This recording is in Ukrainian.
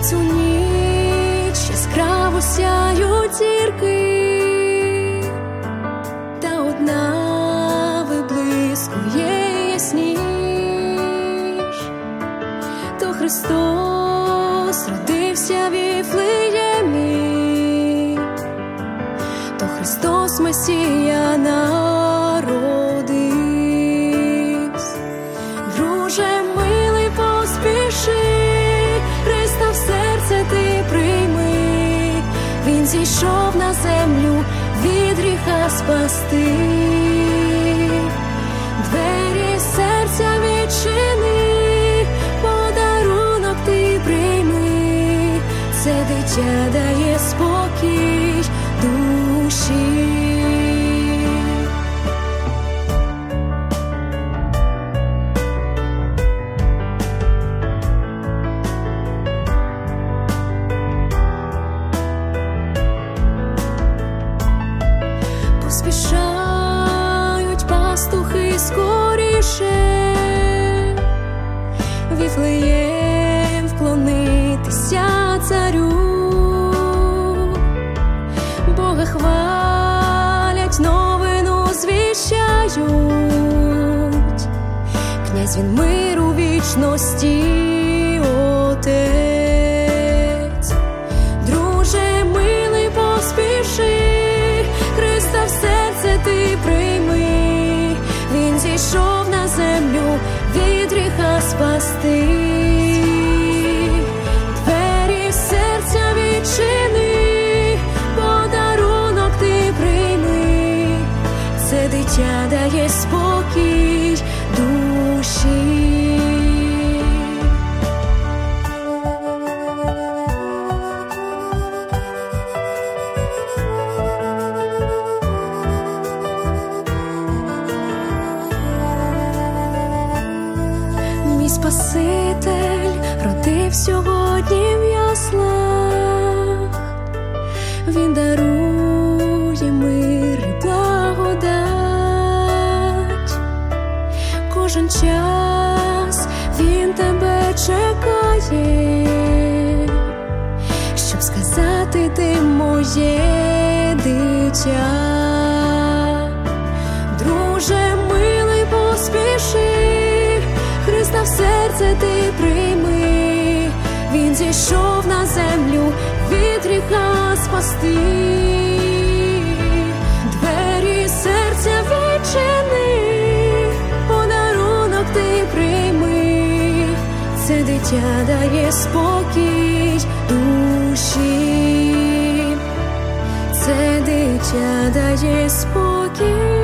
цю ніч яскраво сяють зірки, та одна виблискує ясніш. То Христос родився в Віфлеємі, то Христос Месія народився. Друже милий, поспіши, Христа в серце ти прийми. Він зійшов на землю від гріха спасти. Двері серця відчини, подарунок ти прийми. Це дитя дає спокій душі. Поспішають пастухи скоріше в Віфлеєм вклонитися царю. Бога хвалять, новину звіщають. Князь він миру вічності, Отець. Друже милий, поспіши, Христа в серце ти прийми. Він зійшов на землю від гріха спасти. Двері серця відчини, подарунок ти прийми. Це дитя дає спокій душі. Мій Спаситель родив сьогодні в яслах. Він дарує мир і благодать. Кожен час він тебе чекає, щоб сказати ти моє дитя. Друже милий, поспіши, Христа в серце ти прийми. Він зійшов на землю від гріха спасти. Двері серця відчини, подарунок ти прийми. Це дитя дає спокій душі. Це дитя дає спокій